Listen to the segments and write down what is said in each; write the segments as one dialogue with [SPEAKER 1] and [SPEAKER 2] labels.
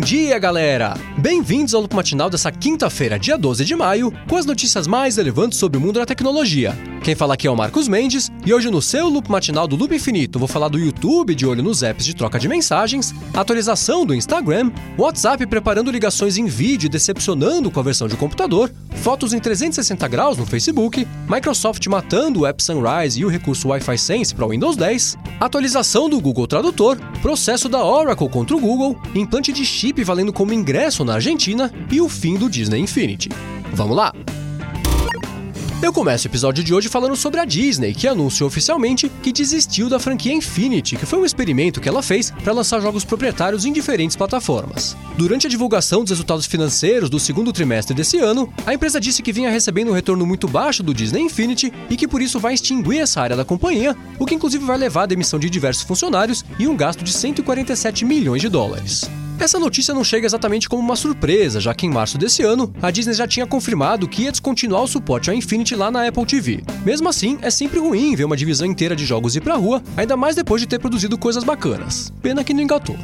[SPEAKER 1] dia, galera! Bem-vindos ao Loop Matinal dessa quinta-feira, dia 12 de maio, com as notícias mais relevantes sobre o mundo da tecnologia. Quem fala aqui é o Marcos Mendes, e hoje no seu Loop Matinal do Loop Infinito vou falar do YouTube de olho nos apps de troca de mensagens, atualização do Instagram, WhatsApp preparando ligações em vídeo e decepcionando com a versão de computador, fotos em 360 graus no Facebook, Microsoft matando o app Sunrise e o recurso Wi-Fi Sense para o Windows 10, atualização do Google Tradutor, processo da Oracle contra o Google, implante de chip valendo como ingresso na Argentina e o fim do Disney Infinity. Vamos lá! Eu começo o episódio de hoje falando sobre a Disney, que anunciou oficialmente que desistiu da franquia Infinity, que foi um experimento que ela fez para lançar jogos proprietários em diferentes plataformas. Durante a divulgação dos resultados financeiros do segundo trimestre desse ano, a empresa disse que vinha recebendo um retorno muito baixo do Disney Infinity e que por isso vai extinguir essa área da companhia, o que inclusive vai levar à demissão de diversos funcionários e um gasto de 147 milhões de dólares. Essa notícia não chega exatamente como uma surpresa, já que em março desse ano, a Disney já tinha confirmado que ia descontinuar o suporte ao Infinity lá na Apple TV. Mesmo assim, é sempre ruim ver uma divisão inteira de jogos ir pra rua, ainda mais depois de ter produzido coisas bacanas. Pena que não engatou.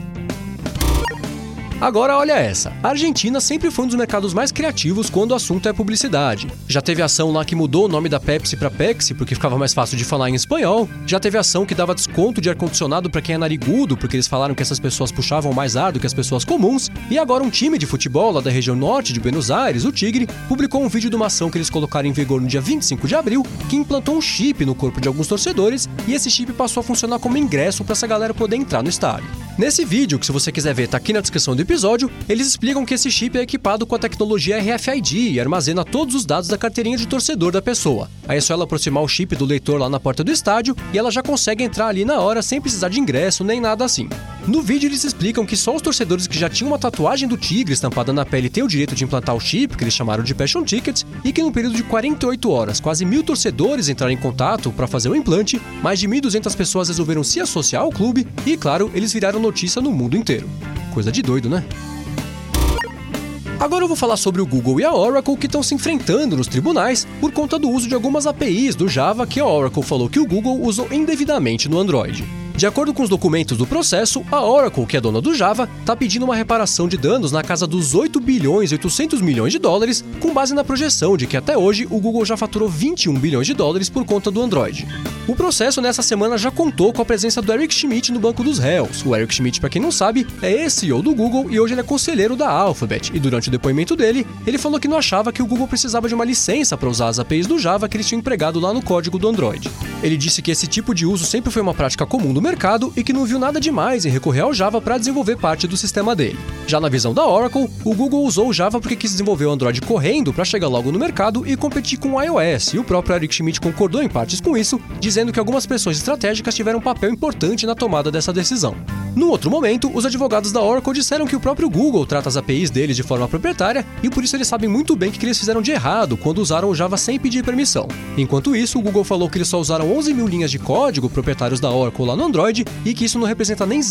[SPEAKER 1] Agora olha essa, a Argentina sempre foi um dos mercados mais criativos quando o assunto é publicidade. Já teve ação lá que mudou o nome da Pepsi para Pexi porque ficava mais fácil de falar em espanhol, já teve ação que dava desconto de ar-condicionado para quem é narigudo porque eles falaram que essas pessoas puxavam mais ar do que as pessoas comuns, e agora um time de futebol lá da região norte de Buenos Aires, o Tigre, publicou um vídeo de uma ação que eles colocaram em vigor no dia 25 de abril, que implantou um chip no corpo de alguns torcedores e esse chip passou a funcionar como ingresso para essa galera poder entrar no estádio. Nesse vídeo, que se você quiser ver tá aqui na descrição do episódio, eles explicam que esse chip é equipado com a tecnologia RFID e armazena todos os dados da carteirinha de torcedor da pessoa. Aí é só ela aproximar o chip do leitor lá na porta do estádio e ela já consegue entrar ali na hora sem precisar de ingresso nem nada assim. No vídeo eles explicam que só os torcedores que já tinham uma tatuagem do tigre estampada na pele têm o direito de implantar o chip, que eles chamaram de Passion Ticket, e que no período de 48 horas, quase 1.000 torcedores entraram em contato para fazer o implante, mais de 1.200 pessoas resolveram se associar ao clube e, claro, eles viraram notícia no mundo inteiro. Coisa de doido, né? Agora eu vou falar sobre o Google e a Oracle que estão se enfrentando nos tribunais por conta do uso de algumas APIs do Java que a Oracle falou que o Google usou indevidamente no Android. De acordo com os documentos do processo, a Oracle, que é dona do Java, está pedindo uma reparação de danos na casa dos 8 bilhões e 800 milhões de dólares, com base na projeção de que até hoje o Google já faturou 21 bilhões de dólares por conta do Android. O processo nessa semana já contou com a presença do Eric Schmidt no banco dos réus. O Eric Schmidt, para quem não sabe, é ex-CEO do Google e hoje ele é conselheiro da Alphabet. E durante o depoimento dele, ele falou que não achava que o Google precisava de uma licença para usar as APIs do Java que eles tinham empregado lá no código do Android. Ele disse que esse tipo de uso sempre foi uma prática comum do mercado e que não viu nada demais em recorrer ao Java para desenvolver parte do sistema dele. Já na visão da Oracle, o Google usou o Java porque quis desenvolver o Android correndo para chegar logo no mercado e competir com o iOS, e o próprio Eric Schmidt concordou em partes com isso, dizendo que algumas pressões estratégicas tiveram um papel importante na tomada dessa decisão. No outro momento, os advogados da Oracle disseram que o próprio Google trata as APIs deles de forma proprietária e por isso eles sabem muito bem o que eles fizeram de errado quando usaram o Java sem pedir permissão. Enquanto isso, o Google falou que eles só usaram 11 mil linhas de código proprietários da Oracle lá no Android e que isso não representa nem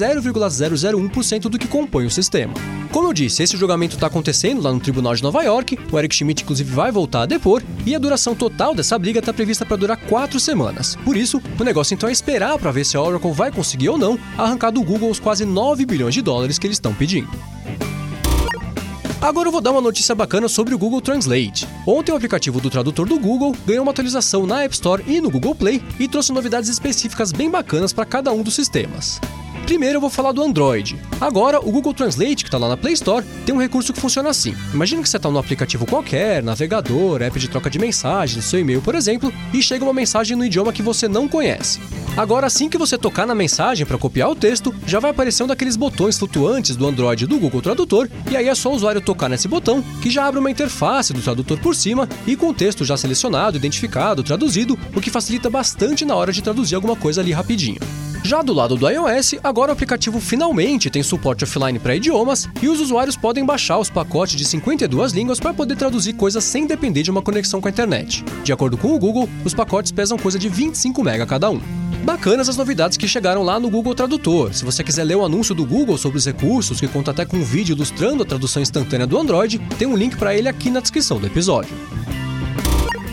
[SPEAKER 1] 0,001% do que compõe o sistema. Como eu disse, esse julgamento está acontecendo lá no Tribunal de Nova York, o Eric Schmidt inclusive vai voltar a depor, e a duração total dessa briga está prevista para durar 4 semanas. Por isso, o negócio então é esperar para ver se a Oracle vai conseguir ou não arrancar do Google os quase 9 bilhões de dólares que eles estão pedindo. Agora eu vou dar uma notícia bacana sobre o Google Translate. Ontem o aplicativo do tradutor do Google ganhou uma atualização na App Store e no Google Play e trouxe novidades específicas bem bacanas para cada um dos sistemas. Primeiro eu vou falar do Android. Agora, o Google Translate, que está lá na Play Store, tem um recurso que funciona assim. Imagina que você está num aplicativo qualquer, navegador, app de troca de mensagens, no seu e-mail, por exemplo, e chega uma mensagem no idioma que você não conhece. Agora, assim que você tocar na mensagem para copiar o texto, já vai aparecer um daqueles botões flutuantes do Android do Google Tradutor, e aí é só o usuário tocar nesse botão, que já abre uma interface do tradutor por cima, e com o texto já selecionado, identificado, traduzido, o que facilita bastante na hora de traduzir alguma coisa ali rapidinho. Já do lado do iOS, agora o aplicativo finalmente tem suporte offline para idiomas e os usuários podem baixar os pacotes de 52 línguas para poder traduzir coisas sem depender de uma conexão com a internet. De acordo com o Google, os pacotes pesam coisa de 25 MB cada um. Bacanas as novidades que chegaram lá no Google Tradutor. Se você quiser ler o anúncio do Google sobre os recursos, que conta até com um vídeo ilustrando a tradução instantânea do Android, tem um link para ele aqui na descrição do episódio.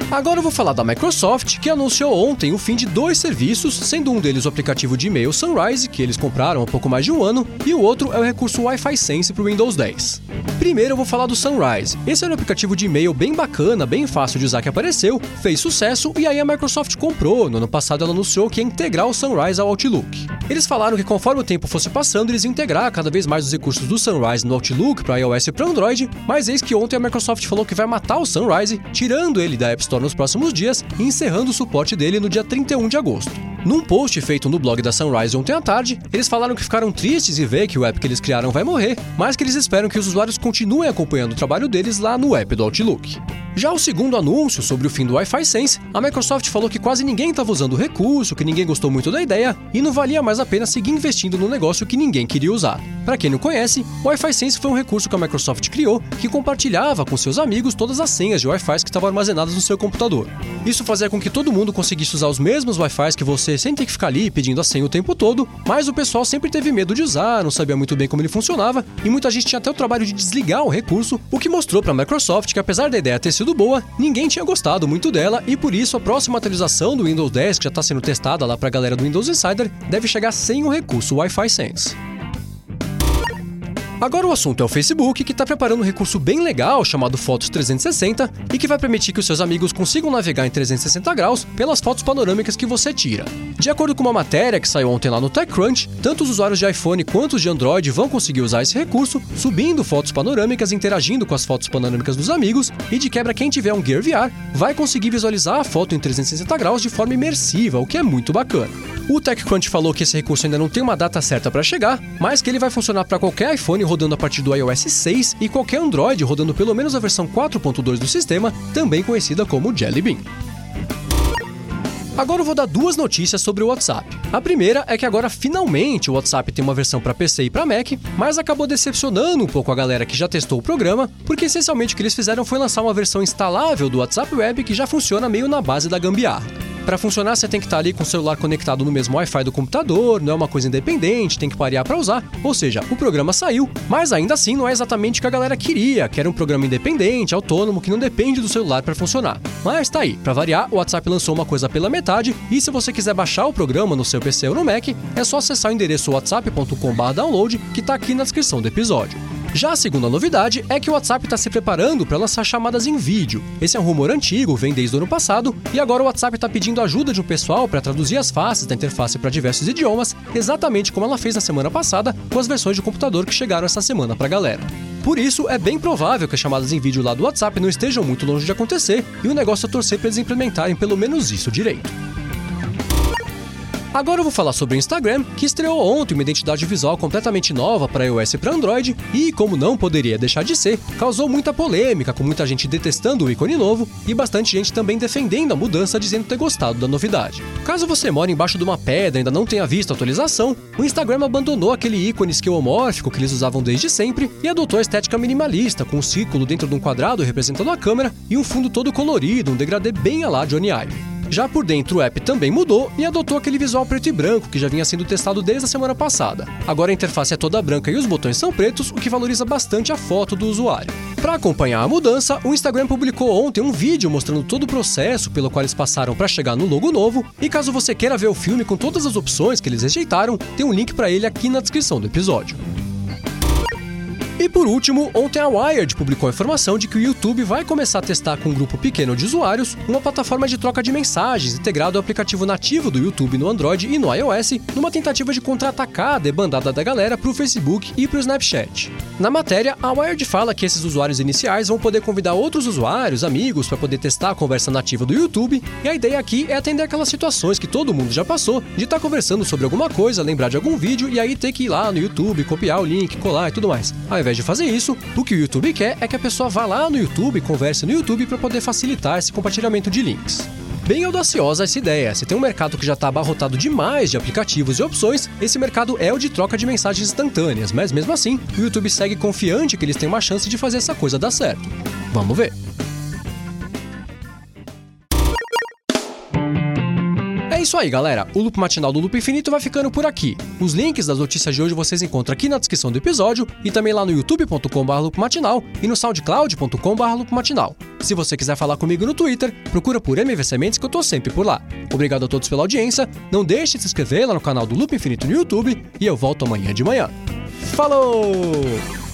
[SPEAKER 1] Agora eu vou falar da Microsoft, que anunciou ontem o fim de 2 serviços, sendo um deles o aplicativo de e-mail Sunrise, que eles compraram há pouco mais de um ano, e o outro é o recurso Wi-Fi Sense para o Windows 10. Primeiro eu vou falar do Sunrise. Esse era um aplicativo de e-mail bem bacana, bem fácil de usar que apareceu, fez sucesso e aí a Microsoft comprou. No ano passado ela anunciou que ia integrar o Sunrise ao Outlook. Eles falaram que conforme o tempo fosse passando, eles iam integrar cada vez mais os recursos do Sunrise no Outlook para iOS e para Android, mas eis que ontem a Microsoft falou que vai matar o Sunrise, tirando ele da App Store nos próximos dias e encerrando o suporte dele no dia 31 de agosto. Num post feito no blog da Sunrise ontem à tarde, eles falaram que ficaram tristes em ver que o app que eles criaram vai morrer, mas que eles esperam que os usuários continuem acompanhando o trabalho deles lá no app do Outlook. Já o segundo anúncio sobre o fim do Wi-Fi Sense, a Microsoft falou que quase ninguém estava usando o recurso, que ninguém gostou muito da ideia e não valia mais a pena seguir investindo no negócio que ninguém queria usar. Para quem não conhece, o Wi-Fi Sense foi um recurso que a Microsoft criou que compartilhava com seus amigos todas as senhas de Wi-Fi que estavam armazenadas no seu computador. Isso fazia com que todo mundo conseguisse usar os mesmos Wi-Fi que você sem ter que ficar ali pedindo a senha o tempo todo, mas o pessoal sempre teve medo de usar, não sabia muito bem como ele funcionava e muita gente tinha até o trabalho de desligar o recurso, o que mostrou para a Microsoft que apesar da ideia ter sido boa, ninguém tinha gostado muito dela e por isso a próxima atualização do Windows 10, que já está sendo testada lá para a galera do Windows Insider, deve chegar sem o recurso Wi-Fi Sense. Agora o assunto é o Facebook, que está preparando um recurso bem legal chamado Fotos 360 e que vai permitir que os seus amigos consigam navegar em 360 graus pelas fotos panorâmicas que você tira. De acordo com uma matéria que saiu ontem lá no TechCrunch, tanto os usuários de iPhone quanto os de Android vão conseguir usar esse recurso, subindo fotos panorâmicas, interagindo com as fotos panorâmicas dos amigos e de quebra quem tiver um Gear VR vai conseguir visualizar a foto em 360 graus de forma imersiva, o que é muito bacana. O TechCrunch falou que esse recurso ainda não tem uma data certa para chegar, mas que ele vai funcionar para qualquer iPhone rodando a partir do iOS 6 e qualquer Android rodando pelo menos a versão 4.2 do sistema, também conhecida como Jelly Bean. Agora eu vou dar 2 notícias sobre o WhatsApp. A primeira é que agora finalmente o WhatsApp tem uma versão para PC e para Mac, mas acabou decepcionando um pouco a galera que já testou o programa, porque essencialmente o que eles fizeram foi lançar uma versão instalável do WhatsApp Web que já funciona meio na base da gambiarra. Para funcionar, você tem que estar ali com o celular conectado no mesmo Wi-Fi do computador, não é uma coisa independente, tem que parear para usar, ou seja, o programa saiu, mas ainda assim não é exatamente o que a galera queria, que era um programa independente, autônomo, que não depende do celular para funcionar. Mas tá aí, para variar, o WhatsApp lançou uma coisa pela metade, e se você quiser baixar o programa no seu PC ou no Mac, é só acessar o endereço whatsapp.com/download, que tá aqui na descrição do episódio. Já a segunda novidade é que o WhatsApp está se preparando para lançar chamadas em vídeo. Esse é um rumor antigo, vem desde o ano passado, e agora o WhatsApp está pedindo ajuda de um pessoal para traduzir as faces da interface para diversos idiomas, exatamente como ela fez na semana passada com as versões de computador que chegaram essa semana para a galera. Por isso, é bem provável que as chamadas em vídeo lá do WhatsApp não estejam muito longe de acontecer, e o negócio é torcer para eles implementarem pelo menos isso direito. Agora eu vou falar sobre o Instagram, que estreou ontem uma identidade visual completamente nova para iOS e para Android e, como não poderia deixar de ser, causou muita polêmica, com muita gente detestando o ícone novo e bastante gente também defendendo a mudança, dizendo ter gostado da novidade. Caso você mora embaixo de uma pedra e ainda não tenha visto a atualização, o Instagram abandonou aquele ícone esquemomórfico que eles usavam desde sempre e adotou a estética minimalista, com um círculo dentro de um quadrado representando a câmera e um fundo todo colorido, um degradê bem à la Johnny Ive. Já por dentro, o app também mudou e adotou aquele visual preto e branco que já vinha sendo testado desde a semana passada. Agora a interface é toda branca e os botões são pretos, o que valoriza bastante a foto do usuário. Para acompanhar a mudança, o Instagram publicou ontem um vídeo mostrando todo o processo pelo qual eles passaram para chegar no logo novo, e caso você queira ver o filme com todas as opções que eles rejeitaram, tem um link para ele aqui na descrição do episódio. E por último, ontem a Wired publicou a informação de que o YouTube vai começar a testar com um grupo pequeno de usuários uma plataforma de troca de mensagens integrado ao aplicativo nativo do YouTube no Android e no iOS, numa tentativa de contra-atacar a debandada da galera para o Facebook e para o Snapchat. Na matéria, a Wired fala que esses usuários iniciais vão poder convidar outros usuários, amigos, para poder testar a conversa nativa do YouTube, e a ideia aqui é atender aquelas situações que todo mundo já passou, de estar conversando sobre alguma coisa, lembrar de algum vídeo e aí ter que ir lá no YouTube, copiar o link, colar e tudo mais. Ao invés de fazer isso, o que o YouTube quer é que a pessoa vá lá no YouTube e converse no YouTube para poder facilitar esse compartilhamento de links. Bem audaciosa essa ideia. Se tem um mercado que já está abarrotado demais de aplicativos e opções, esse mercado é o de troca de mensagens instantâneas, mas mesmo assim, o YouTube segue confiante que eles têm uma chance de fazer essa coisa dar certo. Vamos ver. É isso aí, galera. O Loop Matinal do Loop Infinito vai ficando por aqui. Os links das notícias de hoje vocês encontram aqui na descrição do episódio e também lá no youtube.com/loopmatinal e no soundcloud.com/loopmatinal. Se você quiser falar comigo no Twitter, procura por MV Sementes que eu tô sempre por lá. Obrigado a todos pela audiência, não deixe de se inscrever lá no canal do Loop Infinito no YouTube e eu volto amanhã de manhã. Falou!